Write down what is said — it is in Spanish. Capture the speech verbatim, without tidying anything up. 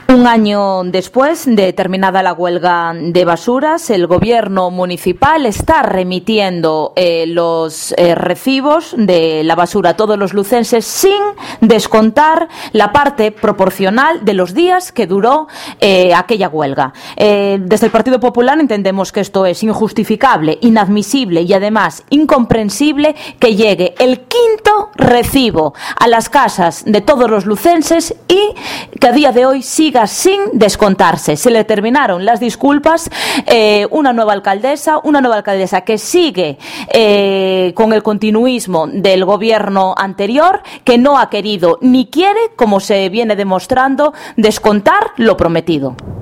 Un año después de terminada la huelga de basuras, el gobierno municipal está remitiendo eh, los eh, recibos de la basura a todos los lucenses sin descontar la parte proporcional de los días que duró eh, aquella huelga. Eh, desde el Partido Popular entendemos que esto es injustificable, inadmisible y además incomprensible que llegue el quinto recibo a las casas de todos los lucenses y que a día de hoy siga sin descontarse. Se le terminaron las disculpas. Eh, una nueva alcaldesa, una nueva alcaldesa que sigue eh, con el continuismo del gobierno anterior, que no ha querido ni quiere, como se viene demostrando, descontar lo prometido.